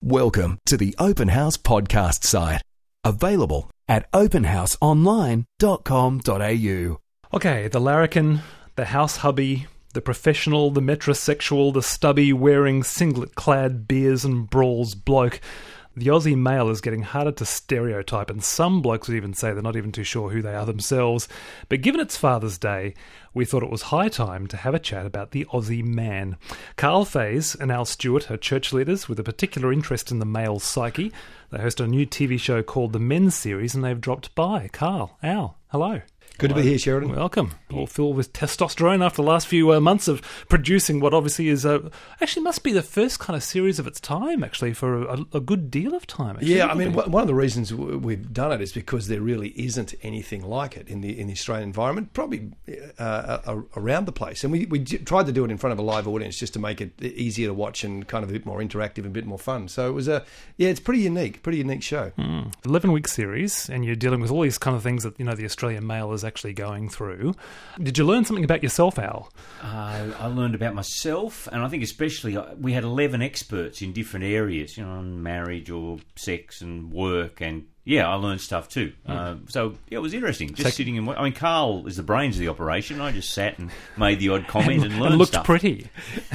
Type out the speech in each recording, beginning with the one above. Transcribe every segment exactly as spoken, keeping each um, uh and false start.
Welcome to the Open House podcast site. Available at open house online dot com dot a u. Okay, the larrikin, the house hubby, the professional, the metrosexual, the stubby wearing singlet-clad beers and brawls bloke. The Aussie male is getting harder to stereotype, and some blokes would even say they're not even too sure who they are themselves. But given it's Father's Day, we thought it was high time to have a chat about the Aussie man. Carl Faze and Al Stewart are church leaders with a particular interest in the male psyche. They host a new T V show called The Men's Series, and they've dropped by. Carl, Al, hello. Good Hello. to be here, Sheridan. Welcome. All filled with testosterone after the last few uh, months of producing what obviously is a, actually must be the first kind of series of its time, actually, for a, a good deal of time. Actually. Yeah, I mean, one of the reasons we've done it is because there really isn't anything like it in the in the Australian environment, probably uh, around the place. And we, we tried to do it in front of a live audience just to make it easier to watch and kind of a bit more interactive and a bit more fun. So it was a, yeah, it's pretty unique, pretty unique show. Mm. eleven-week series, and you're dealing with all these kind of things that, you know, the Australian male is actually going through. Did you learn something about yourself, Al? Uh, I learned about myself, and I think especially uh, we had eleven experts in different areas, you know, on marriage or sex and work, and yeah, I learned stuff too. Mm. Uh, so yeah, it was interesting. Just so, sitting and I mean, Carl is the brains of the operation. I just sat and made the odd comment and, and learned and looked stuff. pretty.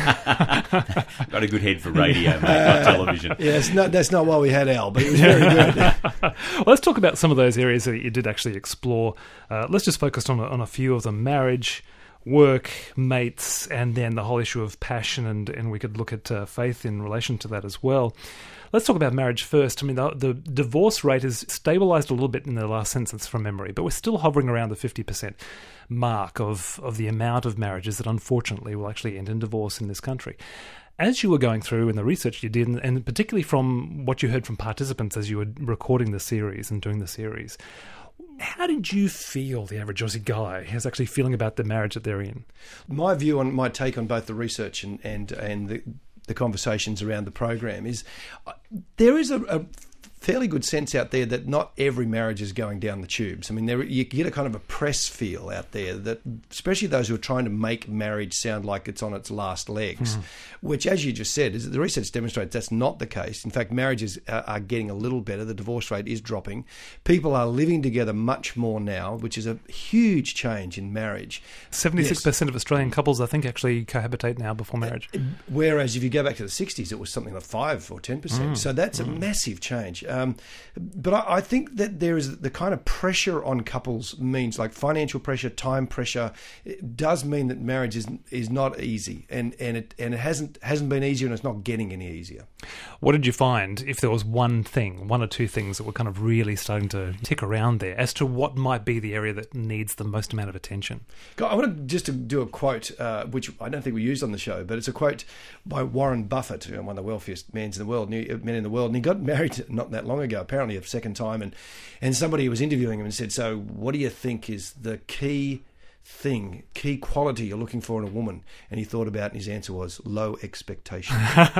Got a good head for radio, mate, not television. Yeah, it's not, that's not why we had Al, but it was very good. Well, let's talk about some of those areas that you did actually explore. Uh, let's just focus on a, on a few of them: marriage, work, mates, and then the whole issue of passion, and, and we could look at uh, faith in relation to that as well. Let's talk about marriage first. I mean, the, the divorce rate has stabilised a little bit in the last census from memory, but we're still hovering around the fifty percent mark of, of the amount of marriages that unfortunately will actually end in divorce in this country. As you were going through in the research you did, and, and particularly from what you heard from participants as you were recording the series and doing the series, how did you feel the average Aussie guy is actually feeling about the marriage that they're in? My view on my take on both the research and and, and the, the conversations around the program is uh, there is a, a fairly good sense out there that not every marriage is going down the tubes. I mean, there, you get a kind of a press feel out there that, especially those who are trying to make marriage sound like it's on its last legs, mm. which, as you just said, is the research demonstrates that's not the case. In fact, marriages are, are getting a little better. The divorce rate is dropping. People are living together much more now, which is a huge change in marriage. seventy-six percent yes. of Australian couples, I think, actually cohabitate now before marriage. Whereas if you go back to the sixties, it was something like five or ten percent. Mm. So that's mm. a massive change. Um, but I, I think that there is the kind of pressure on couples means like financial pressure, time pressure. It does mean that marriage is is not easy, and, and it and it hasn't hasn't been easier, and it's not getting any easier. What did you find, if there was one thing, one or two things that were kind of really starting to tick around there, as to what might be the area that needs the most amount of attention? I want to just to do a quote, uh, which I don't think we used on the show, but it's a quote by Warren Buffett, one of the wealthiest men in the world, men in the world, and he got married not that long ago, apparently a second time, and and somebody was interviewing him and said, "So, what do you think is the key thing, key quality you're looking for in a woman?" And he thought about it, and his answer was low expectation.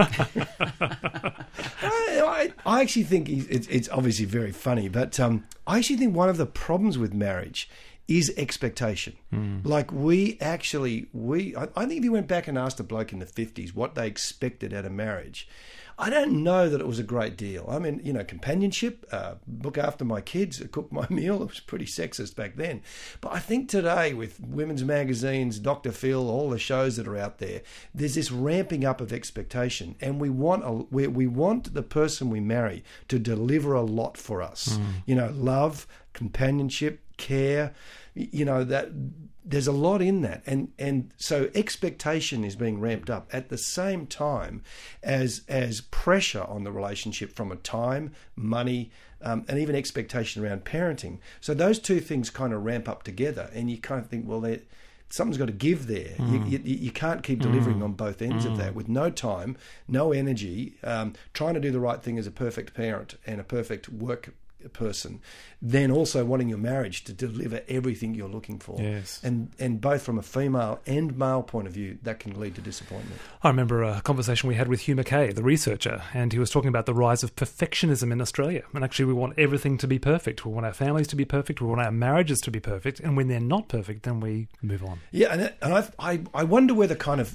I, I, I actually think it's, it's obviously very funny, but um, I actually think one of the problems with marriage is expectation. Mm. Like we actually, we I, I think if you went back and asked a bloke in the fifties what they expected out of marriage, I don't know that it was a great deal. I mean, you know, companionship, uh, look after my kids, cook my meal. It was pretty sexist back then. But I think today with women's magazines, Doctor Phil, all the shows that are out there, there's this ramping up of expectation. And we want a, we, we want the person we marry to deliver a lot for us. Mm. You know, love, companionship, care, you know, that there's a lot in that, and and so expectation is being ramped up at the same time as as pressure on the relationship from a time, money, um, and even expectation around parenting. So those two things kind of ramp up together, and you kind of think, well, something's got to give there. Mm. You, you, you can't keep delivering mm. on both ends mm. of that with no time, no energy, um, trying to do the right thing as a perfect parent and a perfect work person, then also wanting your marriage to deliver everything you're looking for. Yes. And and both from a female and male point of view, that can lead to disappointment. I remember a conversation we had with Hugh Mackay, the researcher, and he was talking about the rise of perfectionism in Australia. And actually we want everything to be perfect. We want our families to be perfect. We want our marriages to be perfect. And when they're not perfect, then we move on. Yeah, and, and I, I I wonder whether kind of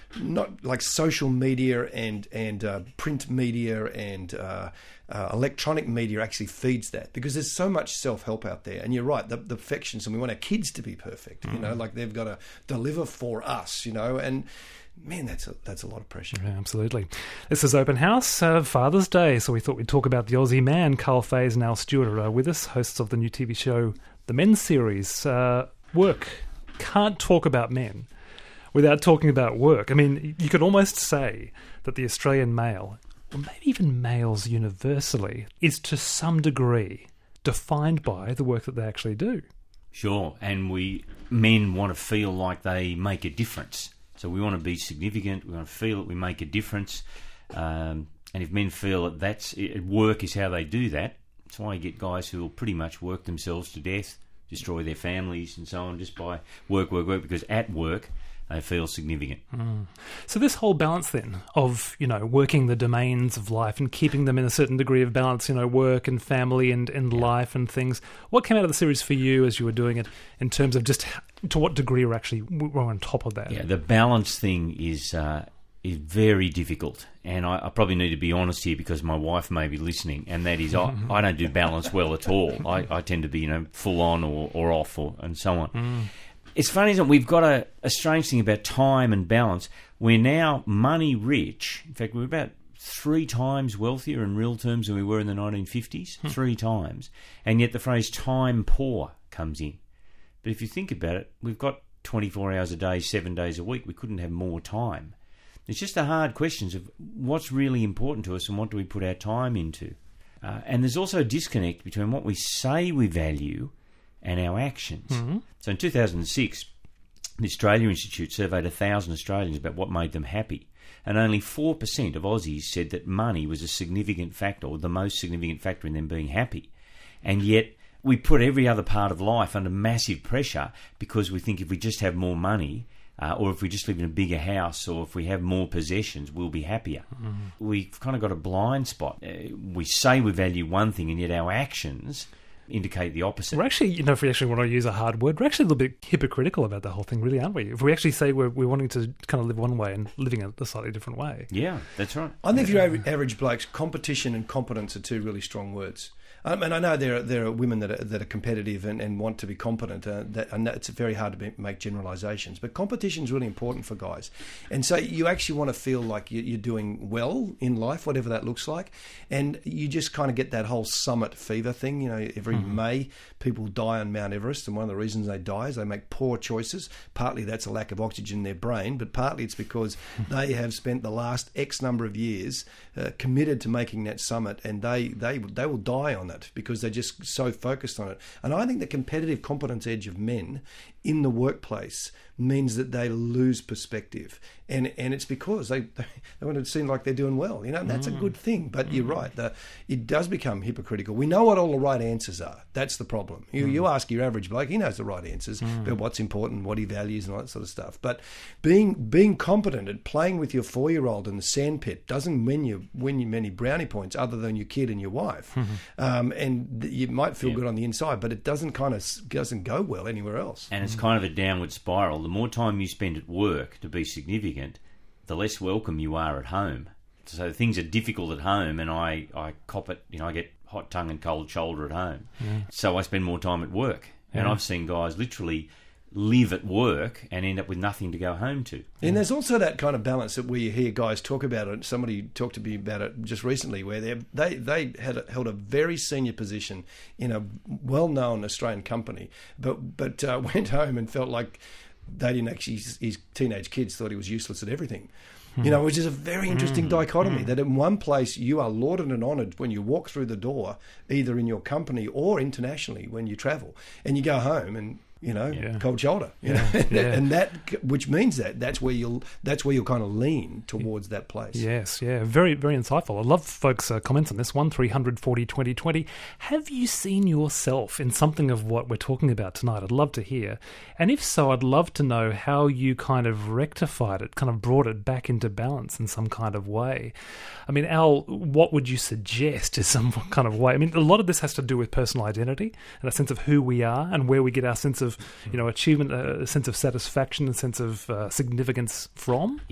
not like social media and and uh, print media and uh, uh, electronic media actually feeds that, because there's so much self-help out there. And you're right, the, the perfections, and we want our kids to be perfect, you know, like they've got to deliver for us, you know, and man, that's a, that's a lot of pressure. Yeah, absolutely. This is Open House, uh, Father's Day, so we thought we'd talk about the Aussie man. Carl Faze and Al Stewart are uh, with us, hosts of the new T V show, The Men's Series. Uh, work. Can't talk about men without talking about work. I mean, you could almost say that the Australian male, or maybe even males universally, is to some degree defined by the work that they actually do. Sure, and we men want to feel like they make a difference. So we want to be significant. We want to feel that we make a difference. Um, and if men feel that that's it, work is how they do that, that's why you get guys who will pretty much work themselves to death, destroy their families and so on, just by work, work, work, because at work they feel significant. Mm. So this whole balance then of, you know, working the domains of life and keeping them in a certain degree of balance, you know, work and family and, and yeah. life and things. What came out of the series for you as you were doing it in terms of just to what degree we're actually we're on top of that? Yeah, the balance thing is uh, is very difficult. And I, I probably need to be honest here because my wife may be listening, and that is I, I don't do balance well at all. I, I tend to be, you know, full on or, or off or, and so on. Mm. It's funny, isn't it? We've got a, a strange thing about time and balance. We're now money rich. In fact, we're about three times wealthier in real terms than we were in the nineteen fifties. Hmm. Three times. And yet the phrase time poor comes in. But if you think about it, we've got twenty-four hours a day, seven days a week. We couldn't have more time. It's just the hard questions of what's really important to us and what do we put our time into. Uh, and there's also a disconnect between what we say we value and our actions. Mm-hmm. So in two thousand six, the Australia Institute surveyed one thousand Australians about what made them happy, and only four percent of Aussies said that money was a significant factor, or the most significant factor in them being happy. And yet we put every other part of life under massive pressure because we think if we just have more money, uh, or if we just live in a bigger house, or if we have more possessions, we'll be happier. Mm-hmm. We've kind of got a blind spot. Uh, we say we value one thing, and yet our actions indicate the opposite. We're actually, you know, if we actually want to use a hard word, we're actually a little bit hypocritical about the whole thing, really, aren't we? If we actually say we're, we're wanting to kind of live one way and living a, a slightly different way. Yeah, that's right. I think for your average blokes, competition and competence are two really strong words. Um, and I know there are, there are women that are, that are competitive and, and want to be competent, uh, that, and it's very hard to be, make generalisations. But competition is really important for guys. And so you actually want to feel like you, you're doing well in life, whatever that looks like. And you just kind of get that whole summit fever thing. You know, every mm-hmm. May, people die on Mount Everest, and one of the reasons they die is they make poor choices. Partly that's a lack of oxygen in their brain, but partly it's because they have spent the last X number of years uh, committed to making that summit, and they, they, they will die on it because they're just so focused on it. And I think the competitive competence edge of men in the workplace means that they lose perspective, and and it's because they they, they want to seem like they're doing well, you know, and that's mm. a good thing. But mm. you're right, the, it does become hypocritical. We know what all the right answers are. That's the problem. You mm. you ask your average bloke, he knows the right answers mm. about what's important, what he values, and all that sort of stuff. But being being competent at playing with your four year old in the sandpit doesn't win you win you many brownie points, other than your kid and your wife. Mm-hmm. Um, and you might feel yeah. good on the inside, but it doesn't kind of doesn't go well anywhere else. And it's kind of a downward spiral. The more time you spend at work to be significant, the less welcome you are at home. So things are difficult at home, and I, I cop it, you know, I get hot tongue and cold shoulder at home. Yeah. So I spend more time at work. Yeah. And I've seen guys literally live at work and end up with nothing to go home to. And there's also that kind of balance that we hear guys talk about it. Somebody talked to me about it just recently, where they they they had a, held a very senior position in a well-known Australian company, but but uh, went home and felt like they didn't actually. His teenage kids thought he was useless at everything. You know, which is a very interesting mm, dichotomy, mm. that in one place you are lauded and honoured when you walk through the door, either in your company or internationally when you travel, and you go home and, you know, yeah. cold shoulder, you yeah, know, yeah. and that, which means that that's where you'll that's where you'll kind of lean towards that place. Yes, yeah, very very insightful. I love folks' uh, comments on this one. three hundred forty twenty twenty. Have you seen yourself in something of what we're talking about tonight? I'd love to hear, and if so, I'd love to know how you kind of rectified it, kind of brought it back into balance in some kind of way. I mean, Al, what would you suggest is some kind of way? I mean, a lot of this has to do with personal identity and a sense of who we are and where we get our sense of, you know, achievement, a sense of satisfaction, a sense of uh, significance from. Yep.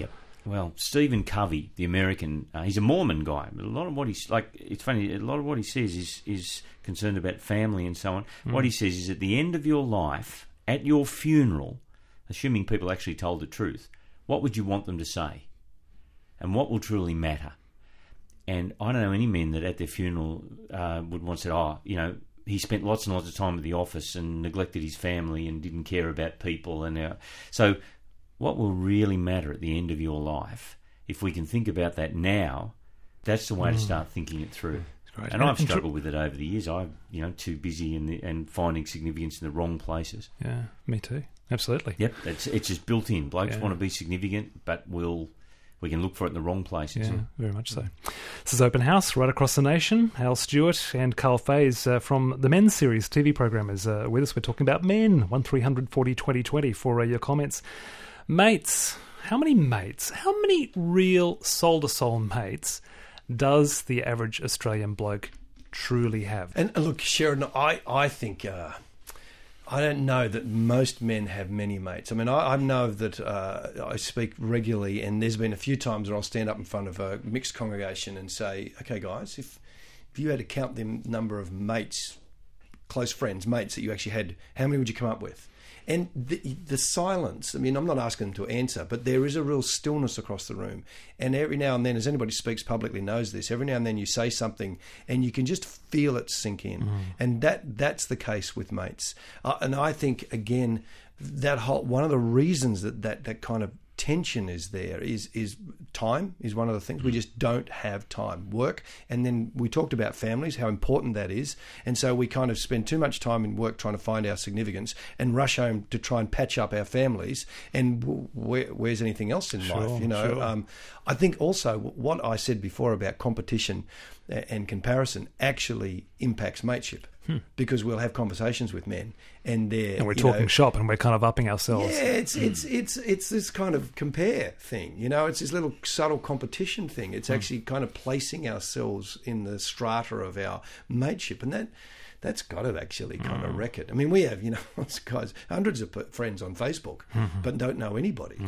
well, Stephen Covey, the American, uh, he's a Mormon guy, but a lot of what he's like, it's funny, a lot of what he says is is concerned about family and so on. Mm. What he says is at the end of your life, at your funeral, assuming people actually told the truth, what would you want them to say? And what will truly matter? And I don't know any men that at their funeral uh, would want to say, oh, you know, he spent lots and lots of time at the office and neglected his family and didn't care about people. And uh, so what will really matter at the end of your life, if we can think about that now, that's the way mm. to start thinking it through. Right. And I've struggled with it over the years. I'm, you know, too busy in the, and finding significance in the wrong places. Yeah, me too. Absolutely. Yep, it's it's just built in. Blokes Yeah. want to be significant, but we'll we can look for it in the wrong places. Yeah, very much so. This is Open House right across the nation. Al Stewart and Carl Fays uh, from the Men's Series T V program is uh, with us. We're talking about men. one three hundred forty twenty twenty for uh, your comments. Mates. How many mates? How many real soul-to-soul mates does the average Australian bloke truly have? And uh, look, Sheridan, I, I think... Uh, I don't know that most men have many mates. I mean, I, I know that uh, I speak regularly, and there's been a few times where I'll stand up in front of a mixed congregation and say, okay, guys, if if you had to count the number of mates, close friends, mates that you actually had, how many would you come up with? And the, the silence, I mean, I'm not asking them to answer, but there is a real stillness across the room. And every now and then, as anybody who speaks publicly knows this, every now and then you say something and you can just feel it sink in. Mm. And that that's the case with mates. Uh, and I think, again, that whole, one of the reasons that, that that kind of tension is there is is time is one of the things. We just don't have time. Work, and then we talked about families, how important that is, and so we kind of spend too much time in work trying to find our significance and rush home to try and patch up our families, and where, where's anything else in Sure, life, you know? sure. Um, I think also what I said before about competition and comparison actually impacts mateship. Hmm. Because we'll have conversations with men, and they're And we're you talking know, shop, and we're kind of upping ourselves. yeah, it's it's it's it's this kind of compare thing, you know. It's this little subtle competition thing. It's actually kind of placing ourselves in the strata of our mateship, and that that's got to actually kind of wreck it. I mean, we have, you know, guys, hundreds of p- friends on Facebook, Mm-hmm. but don't know anybody.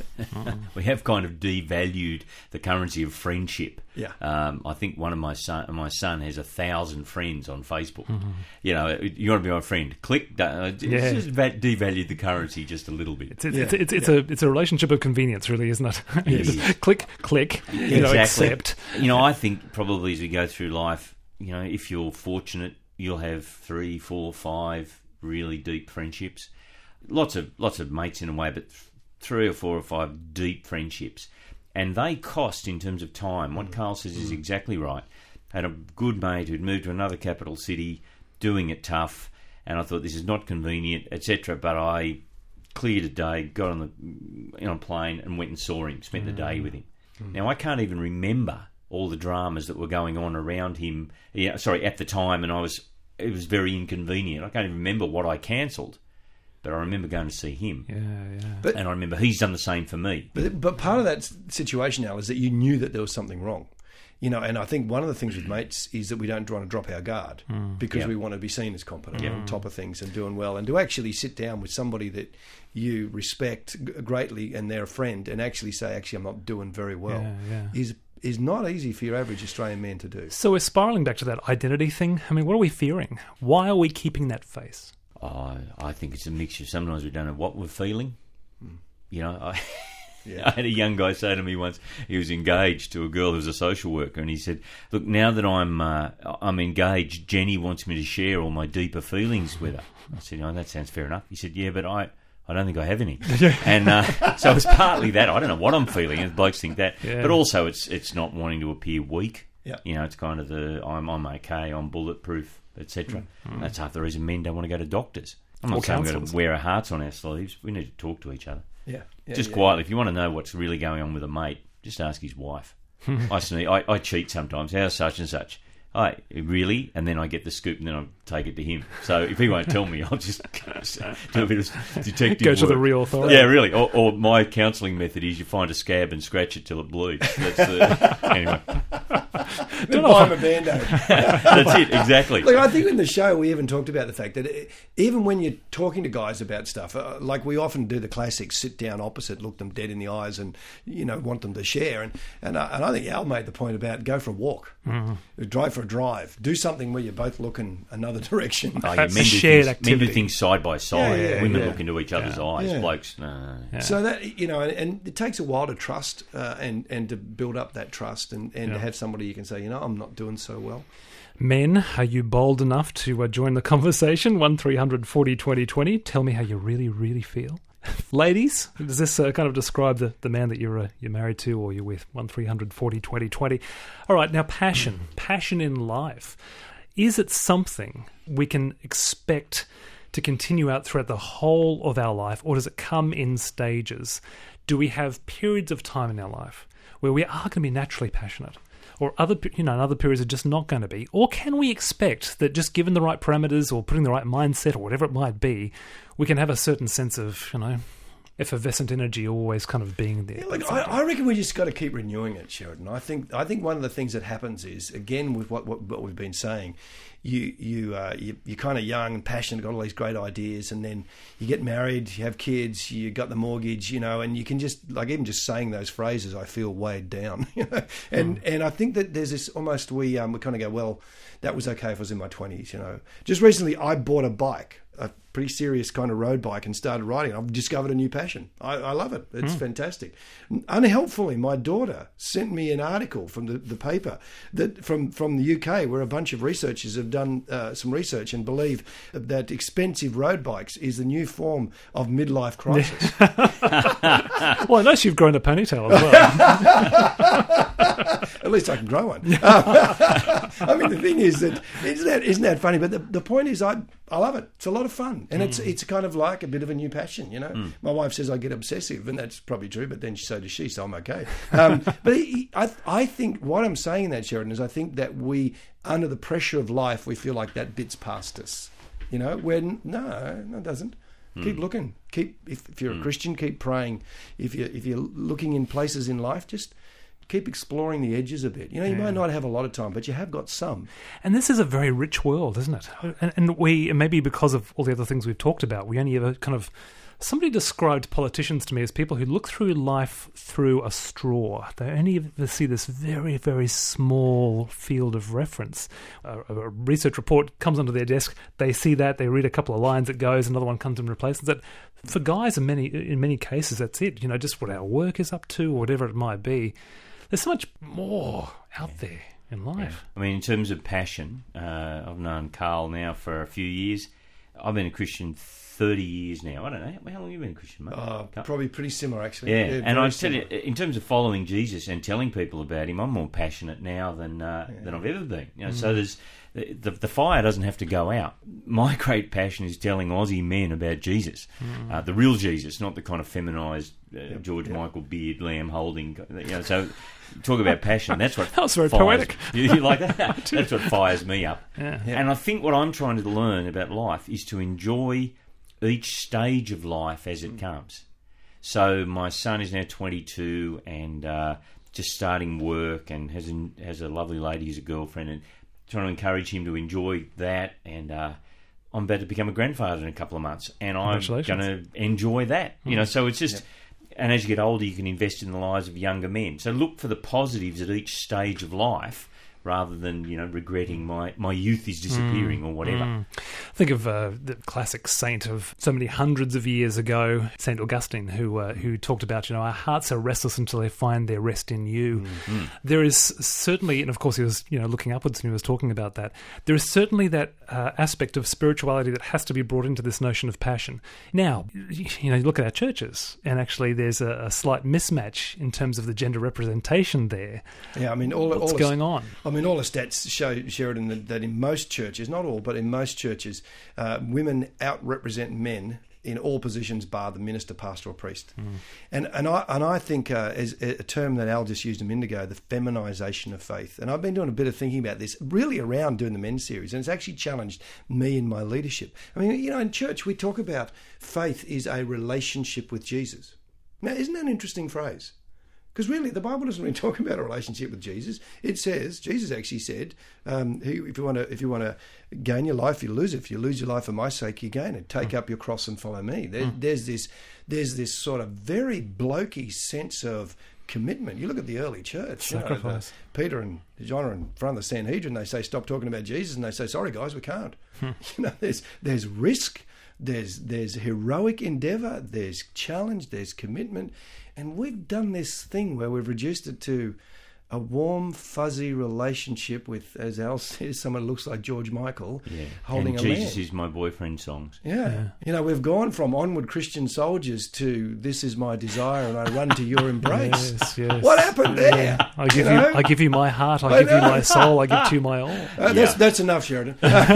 We have kind of devalued the currency of friendship. Yeah. Um, I think one of my son, my son has a thousand friends on Facebook. Mm-hmm. You know, you want to be my friend? Click. Uh, it's Yeah. just va- devalued the currency just a little bit. It's it's, Yeah, it's, it's, it's yeah. a it's a relationship of convenience, really, isn't it? You It just is. click, click, you know, Exactly. accept. You know, I think probably as we go through life, you know, if you're fortunate, you'll have three, four, five really deep friendships. Lots of lots of mates in a way, but th- three or four or five deep friendships. And they cost in terms of time. What Carl says is exactly right. Had a good mate who'd moved to another capital city, doing it tough, and I thought this is not convenient, et cetera. But I cleared a day, got on the on a plane, and went and saw him. Spent the day with him. Now I can't even remember all the dramas that were going on around him. Yeah, sorry, at the time, and I was it was very inconvenient. I can't even remember what I cancelled, but I remember going to see him, Yeah, yeah. But and I remember he's done the same for me. But but part of that s- situation now is that you knew that there was something wrong, you know. And I think one of the things with mates is that we don't want to drop our guard because Yeah. we want to be seen as competent, and on top of things, and doing well, and to actually sit down with somebody that you respect g- greatly and they're a friend, and actually say, actually, I'm not doing very well, Yeah, yeah. is is not easy for your average Australian man to do. So we're spiraling back to that identity thing. I mean, what are we fearing? Why are we keeping that face? Oh, I think it's a mixture. Sometimes we don't know what we're feeling. You know, I, Yeah. I had a young guy say to me once, he was engaged to a girl who was a social worker, and he said, look, now that I'm uh, I'm engaged, Jenny wants me to share all my deeper feelings with her. I said, oh, that sounds fair enough. He said, yeah, but I... I don't think I have any. And uh, so it's partly that. I don't know what I'm feeling, and blokes think that. Yeah. But also it's it's not wanting to appear weak. Yeah. You know, it's kind of the I'm I'm okay, I'm bulletproof, et cetera. That's half the reason men don't want to go to doctors. I'm not Or saying we've got counsellors. to wear our hearts on our sleeves. We need to talk to each other. Yeah, yeah just yeah. quietly. If you want to know what's really going on with a mate, just ask his wife. I, sneak, I I cheat sometimes. How's such and such? I really, and then I get the scoop, and then I take it to him. So if he won't tell me, I'll just do a bit of detective Go to work. the real authority. Yeah, really. Or, or my counselling method is you find a scab and scratch it till it bleeds. That's the, anyway. Then buy him a Band-Aid. That's it, exactly. Look, I think in the show we even talked about the fact that it, even when you're talking to guys about stuff, uh, like we often do the classics, sit down opposite, look them dead in the eyes and, you know, want them to share. And and, uh, and I think Al made the point about go for a walk, mm-hmm. drive for a drive, do something where you're both looking another direction. Oh, yeah, men, do shared things, activity. men do things side by side. Yeah, yeah, Women yeah. look into each other's Yeah. eyes. Yeah. Blokes, no. Yeah. So that, you know, and, and it takes a while to trust uh, and, and to build up that trust and, and Yeah. to have somebody you can say, you know, I'm not doing so well. Men, are you bold enough to uh, join the conversation? one three hundred forty twenty twenty. Tell me how you really, really feel. Ladies, does this uh, kind of describe the, the man that you're uh, you're married to or you're with? one three hundred forty twenty twenty. All right, now passion. Passion in life. Is it something we can expect to continue out throughout the whole of our life, or does it come in stages? Do we have periods of time in our life where we are going to be naturally passionate, or other, you know, other periods are just not going to be? Or can we expect that just given the right parameters or putting the right mindset or whatever it might be, we can have a certain sense of, you know, effervescent energy always kind of being there? Yeah, like, I, I reckon we just got to keep renewing it, Sheridan. I think I think one of the things that happens is, again, with what what, what we've been saying, you you uh, you you're kind of young and passionate, got all these great ideas, and then you get married, you have kids, you got the mortgage, you know, and you can just, like, even just saying those phrases, I feel weighed down, you know. And mm. and I think that there's this almost we um we kind of go, well, that was okay if I was in my twenties, you know. Just recently, I bought a bike, a pretty serious kind of road bike, and started riding. I've discovered a new passion. I, I love it. It's mm. fantastic. Unhelpfully, my daughter sent me an article from the, the paper that from, from the U K, where a bunch of researchers have done uh, some research and believe that expensive road bikes is the new form of midlife crisis. Well, unless you've grown a ponytail as well. At least I can grow one. I mean, the thing is that isn't that isn't that funny? But the, the point is, I I love it. It's a lot of fun, and mm. it's it's kind of like a bit of a new passion. You know, mm. my wife says I get obsessive, and that's probably true. But then so does she, so I'm okay. Um, but he, I I think what I'm saying in that, Sheridan, is I think that we, under the pressure of life, we feel like that bit's past us. You know, when no, no, it doesn't. Mm. Keep looking. Keep if, if you're a mm. Christian, keep praying. If you if you're looking in places in life, just keep exploring the edges a bit. You know, you yeah. might not have a lot of time, but you have got some. And this is a very rich world, isn't it? And, and we, and maybe because of all the other things we've talked about, we only ever kind of... Somebody described politicians to me as people who look through life through a straw. They only ever see this very, very small field of reference. A, a research report comes onto their desk, they see that, they read a couple of lines, it goes, another one comes and replaces it. For guys, in many in many cases, that's it. You know, just what our work is up to, or whatever it might be. There's so much more out yeah. there in life. Yeah. I mean, in terms of passion, uh, I've known Carl now for a few years. I've been a Christian thirty years now. I don't know. How long have you been a Christian, mate? Uh, probably pretty similar, actually. Yeah, yeah and I tell similar. you, in terms of following Jesus and telling people about him, I'm more passionate now than uh, yeah. than I've ever been. You know, mm. So there's the, the fire doesn't have to go out. My great passion is telling Aussie men about Jesus, mm. uh, the real Jesus, not the kind of feminised uh, yep. George yep. Michael beard, lamb holding. You know, so talk about passion. That's what that was very fires, poetic. You, you like that? That's what fires me up. Yeah. Yeah. And I think what I'm trying to learn about life is to enjoy each stage of life as it comes. So my son is now twenty-two and uh, just starting work and has a, has a lovely lady who's a girlfriend, and trying to encourage him to enjoy that. And uh, I'm about to become a grandfather in a couple of months, and I'm going to enjoy that. Mm. You know, so it's just. Yep. And as you get older, you can invest in the lives of younger men. So look for the positives at each stage of life, rather than, you know, regretting my, my youth is disappearing mm, or whatever. Mm. Think of uh, the classic saint of so many hundreds of years ago, Saint Augustine, who uh, who talked about, you know, our hearts are restless until they find their rest in you. Mm. There is certainly, and of course he was, you know, looking upwards and he was talking about that, there is certainly that uh, aspect of spirituality that has to be brought into this notion of passion. Now, you know, you look at our churches, and actually there's a, a slight mismatch in terms of the gender representation there. Yeah, I mean, all what's all going on? I mean, all the stats show, Sheridan, that, that in most churches, not all, but in most churches, uh, women out-represent men in all positions bar the minister, pastor or priest. Mm. And and I and I think uh, as a term that Al just used a minute ago, the feminisation of faith. And I've been doing a bit of thinking about this really around doing the men's series, and it's actually challenged me in my leadership. I mean, you know, in church we talk about faith is a relationship with Jesus. Now, isn't that an interesting phrase? Because really, the Bible doesn't really talk about a relationship with Jesus. It says, Jesus actually said, um, if you want to, if you want to gain your life, you lose it. If you lose your life for my sake, you gain it. Take mm. up your cross and follow me. There, mm. There's this, there's this sort of very blokey sense of commitment. You look at the early church, sacrifice. You know, the, Peter and John are in front of the Sanhedrin. They say, "Stop talking about Jesus," and they say, "Sorry, guys, we can't." Hmm. You know, there's there's risk. There's there's heroic endeavour, there's challenge, there's commitment, and we've done this thing where we've reduced it to a warm, fuzzy relationship with, as Al says, someone who looks like George Michael yeah. holding and a Jesus man. Is my boyfriend songs. Yeah. yeah, you know, we've gone from onward Christian soldiers to this is my desire and I run to your embrace. Yes, yes. What happened there? Yeah. I give you, you, know? I give you my heart. I, I give you know. my soul. I give to you my all. Uh, Yeah. that's that's enough, Sheridan.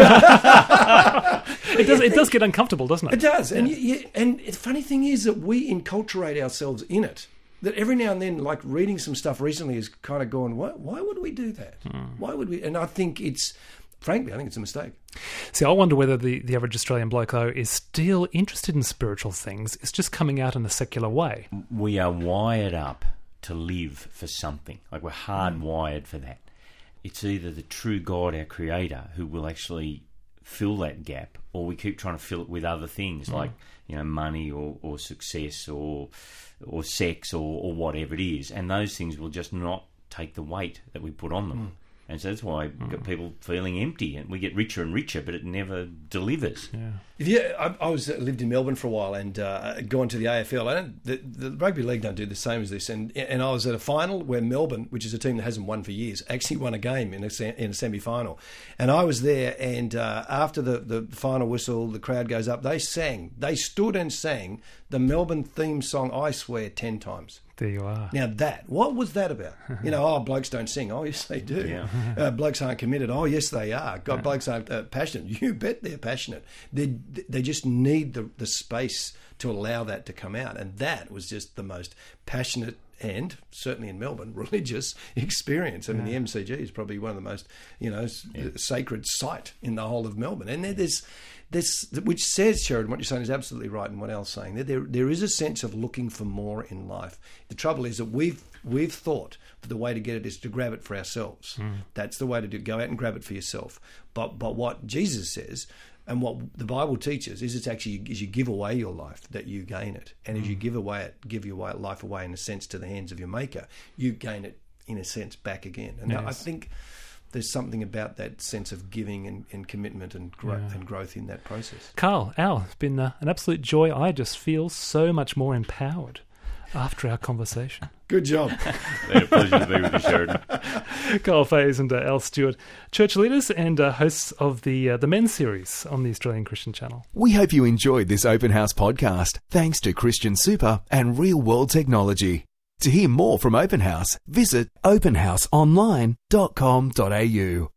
It does. It does get uncomfortable, doesn't it? It does, and you, you, and the funny thing is that we enculturate ourselves in it. That every now and then, like reading some stuff recently, is kind of going, why, why would we do that? Mm. Why would we? And I think it's, frankly, I think it's a mistake. See, I wonder whether the, the average Australian bloke, though, is still interested in spiritual things. It's just coming out in a secular way. We are wired up to live for something. Like we're hardwired mm. for that. It's either the true God, our Creator, who will actually fill that gap, or we keep trying to fill it with other things mm. like, you know, money or, or success or or sex or, or whatever it is, and those things will just not take the weight that we put on them. Mm. And so that's why we've got people feeling empty, and we get richer and richer, but it never delivers. Yeah. Yeah, I, I was lived in Melbourne for a while and uh, gone to the A F L. I don't, the, the rugby league don't do the same as this. And and I was at a final where Melbourne, which is a team that hasn't won for years, actually won a game in a in a semi final. And I was there, and uh, after the the final whistle, the crowd goes up. They sang, they stood and sang the Melbourne theme song. I swear, ten times. There you are. Now that, what was that about? You know, oh, blokes don't sing. Oh, yes, they do. Yeah. Uh, blokes aren't committed. Oh, yes, they are. God, yeah. Blokes aren't uh, passionate. You bet they're passionate. They they just need the the space to allow that to come out. And that was just the most passionate and, certainly in Melbourne, religious experience. I mean, yeah. the M C G is probably one of the most, you know, yeah. sacred site in the whole of Melbourne. And there's... This, which says, Sheridan, what you're saying is absolutely right, and what Al's saying, that there there is a sense of looking for more in life. The trouble is that we've we've thought that the way to get it is to grab it for ourselves. Mm. That's the way to do. Go out and grab it for yourself. But but what Jesus says and what the Bible teaches is it's actually as you give away your life that you gain it, and mm. as you give away it, give your life away in a sense to the hands of your Maker, you gain it in a sense back again. And yes. I think there's something about that sense of giving and, and commitment and, gro- yeah. and growth in that process. Carl, Al, it's been uh, an absolute joy. I just feel so much more empowered after our conversation. Good job. Been a pleasure to be with you, Sheridan. Carl Faze and uh, Al Stewart, church leaders and uh, hosts of the uh, the men's series on the Australian Christian Channel. We hope you enjoyed this Open House podcast, thanks to Christian Super and Real World Technology. To hear more from Open House, visit open house online dot com dot a u.